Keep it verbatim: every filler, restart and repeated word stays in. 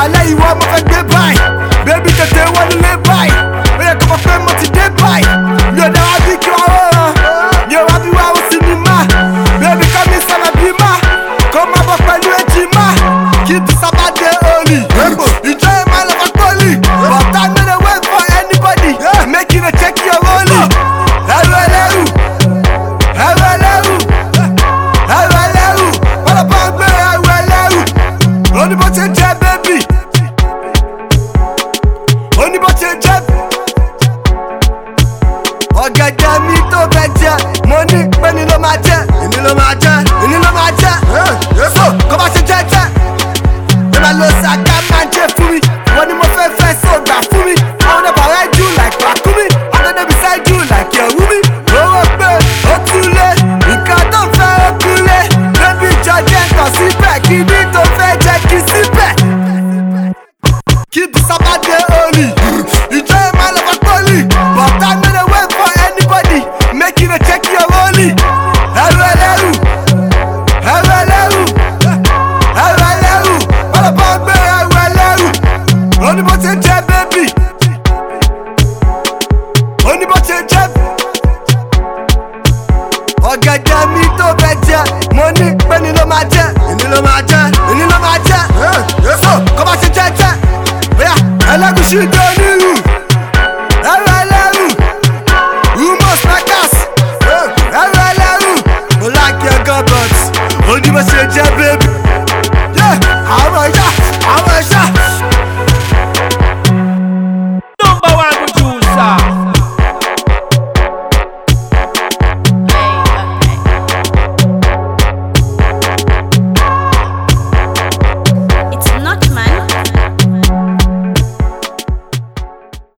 alẹ́ ìwọ mo fẹ́ gbé báyìí. Bébí tètè wọnú lé báyìí. Ó yẹ kó mọ̀ pé mo ti dé báyìí. Mi ò dá wá bí kí wá wọ́n. Mi ò wá bí wá wo sinimá. Bébí kọ́ mi sọ̀rọ̀ bí má. Kó má bọ̀ pẹ̀lú èjì má. Kí bí sábà dé orí. Ìjọ yẹn máa lọ fọ́ pọ́lì. But I no dey wait for anybody. Make you no check your rolling. Ẹrù ẹlẹ́rù. Ẹrù ẹlẹ́rù. Ẹrù ẹlẹ́rù. Pọ́lọ́pọ́ ń gbé ẹrù ẹlẹ́rù. Oníbó ṣe jẹ́ bébì. Oníbó ṣe jẹ́. Ọ̀gẹ̀dẹ̀ mi tó bẹ jẹ. Mo ní pé ni ló máa jẹ. Èmi ló máa jẹ. Èmi ló máa jẹ. So kó bá ṣe jẹ́ jẹ́. Ẹ máa lo sàkà máa jẹ fún mi. Wọ́n ní mo fẹ́ fẹ́ so gbà fún mi. Àwọn ọ̀dọ́ bàrá jù like Pàkúmí. Àwọn ọ̀dọ́ beside you like Yẹ̀wúmí. Owó pé ó túlé. Nǹkan tó fẹ́ ó kúlé. Bébí jọjẹ́ kàn síbẹ̀. Kí ní tó fẹ́ jẹ́ kí síbẹ̀. Kí bí sábà dé orí. Ìjọ yẹn máa lọ fọ́ pọ́lì. But I no dey wait for anybody. Make you no check your rolling. Ẹrù ẹlẹ́rù. Ẹrù ẹlẹ́rù. Ẹrù ẹlẹ́rù. Pọ́lọ́pọ́ ń gbé ẹrù ẹlẹ́rù. Oníbó ṣe jẹ́ bébì. Oníbó ṣe jẹ́. Ọ̀gẹ̀dẹ̀ mi tó bẹ jẹ. Mo ní pé ni ló máa jẹ. Èmi ló máa jẹ.